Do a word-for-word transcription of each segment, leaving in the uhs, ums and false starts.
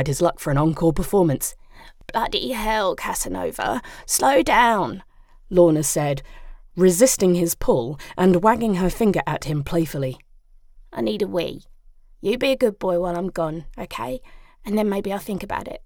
his luck for an encore performance. "Bloody hell, Casanova, slow down," Lorna said, resisting his pull and wagging her finger at him playfully. "I need a wee. You be a good boy while I'm gone, okay? And then maybe I'll think about it."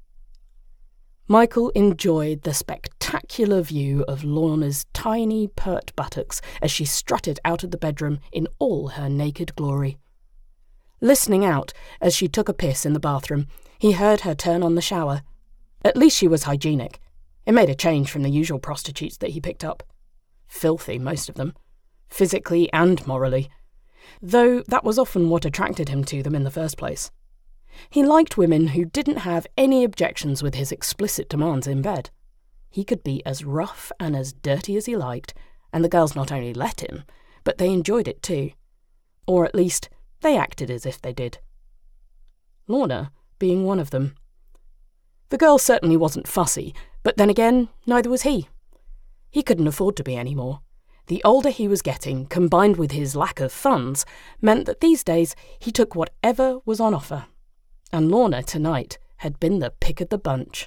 Michael enjoyed the spectacular view of Lorna's tiny, pert buttocks as she strutted out of the bedroom in all her naked glory. Listening out as she took a piss in the bathroom, he heard her turn on the shower. At least she was hygienic. It made a change from the usual prostitutes that he picked up. Filthy, most of them. Physically and morally. Though that was often what attracted him to them in the first place. He liked women who didn't have any objections with his explicit demands in bed. He could be as rough and as dirty as he liked, and the girls not only let him, but they enjoyed it too. Or at least, they acted as if they did. Lorna being one of them. The girl certainly wasn't fussy, but then again, neither was he. He couldn't afford to be any more. The older he was getting, combined with his lack of funds, meant that these days he took whatever was on offer. And Lorna, tonight, had been the pick of the bunch.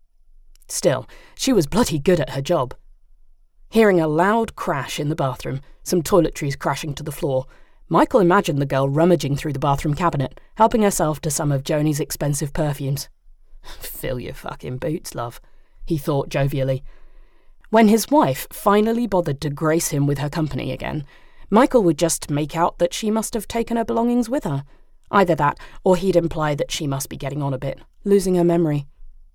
Still, she was bloody good at her job. Hearing a loud crash in the bathroom, some toiletries crashing to the floor, Michael imagined the girl rummaging through the bathroom cabinet, helping herself to some of Joni's expensive perfumes. "Fill your fucking boots, love," he thought jovially. When his wife finally bothered to grace him with her company again, Michael would just make out that she must have taken her belongings with her. Either that, or he'd imply that she must be getting on a bit, losing her memory.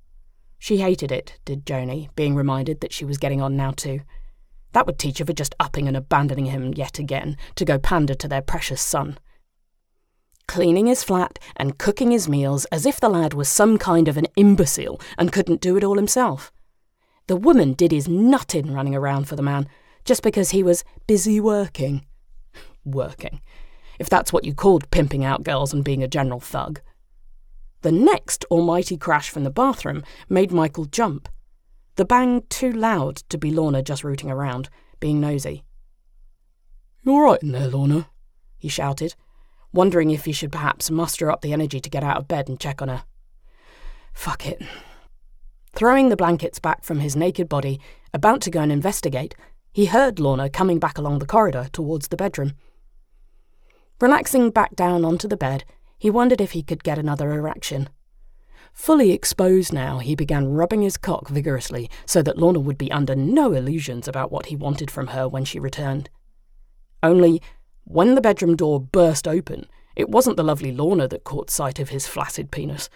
She hated it, did Joni, being reminded that she was getting on now too. That would teach her for just upping and abandoning him yet again to go pander to their precious son. Cleaning his flat and cooking his meals as if the lad was some kind of an imbecile and couldn't do it all himself. The woman did his nuttin' running around for the man, just because he was busy working. Working. If that's what you called pimping out girls and being a general thug. The next almighty crash from the bathroom made Michael jump. The bang too loud to be Lorna just rooting around, being nosy. "You all right in there, Lorna?" he shouted, wondering if he should perhaps muster up the energy to get out of bed and check on her. Fuck it. Throwing the blankets back from his naked body, about to go and investigate, he heard Lorna coming back along the corridor towards the bedroom. Relaxing back down onto the bed, he wondered if he could get another erection. Fully exposed now, he began rubbing his cock vigorously so that Lorna would be under no illusions about what he wanted from her when she returned. Only, when the bedroom door burst open, it wasn't the lovely Lorna that caught sight of his flaccid penis.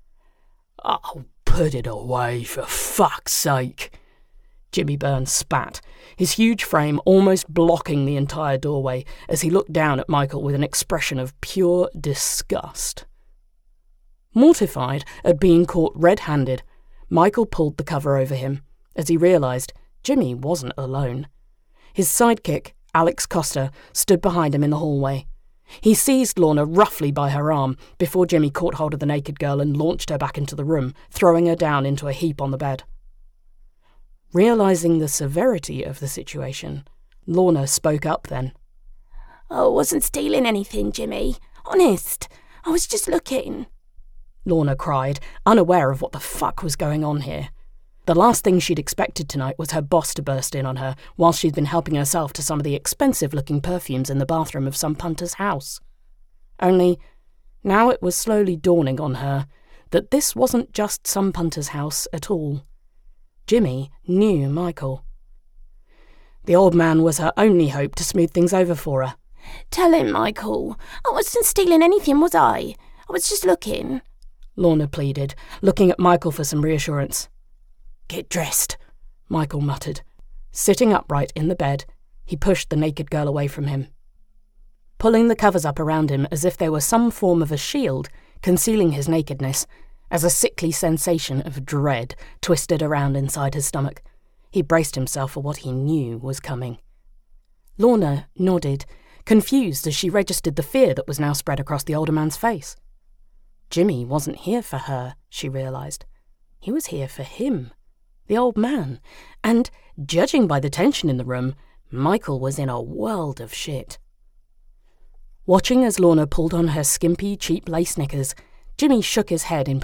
"Oh, put it away, for fuck's sake," Jimmy Burns spat, his huge frame almost blocking the entire doorway as he looked down at Michael with an expression of pure disgust. Mortified at being caught red-handed, Michael pulled the cover over him as he realised Jimmy wasn't alone. His sidekick, Alex Costa, stood behind him in the hallway. He seized Lorna roughly by her arm before Jimmy caught hold of the naked girl and launched her back into the room, throwing her down into a heap on the bed. Realising the severity of the situation, Lorna spoke up then. "I wasn't stealing anything, Jimmy. Honest. I was just looking," Lorna cried, unaware of what the fuck was going on here. The last thing she'd expected tonight was her boss to burst in on her whilst she'd been helping herself to some of the expensive-looking perfumes in the bathroom of some punter's house. Only, now it was slowly dawning on her that this wasn't just some punter's house at all. Jimmy knew Michael. The old man was her only hope to smooth things over for her. "Tell him, Michael. I wasn't stealing anything, was I? I was just looking," Lorna pleaded, looking at Michael for some reassurance. "Get dressed," Michael muttered. Sitting upright in the bed, he pushed the naked girl away from him. Pulling the covers up around him as if they were some form of a shield, concealing his nakedness, as a sickly sensation of dread twisted around inside his stomach, he braced himself for what he knew was coming. Lorna nodded, confused as she registered the fear that was now spread across the older man's face. Jimmy wasn't here for her, she realised. He was here for him, the old man, and, judging by the tension in the room, Michael was in a world of shit. Watching as Lorna pulled on her skimpy, cheap lace knickers, Jimmy shook his head in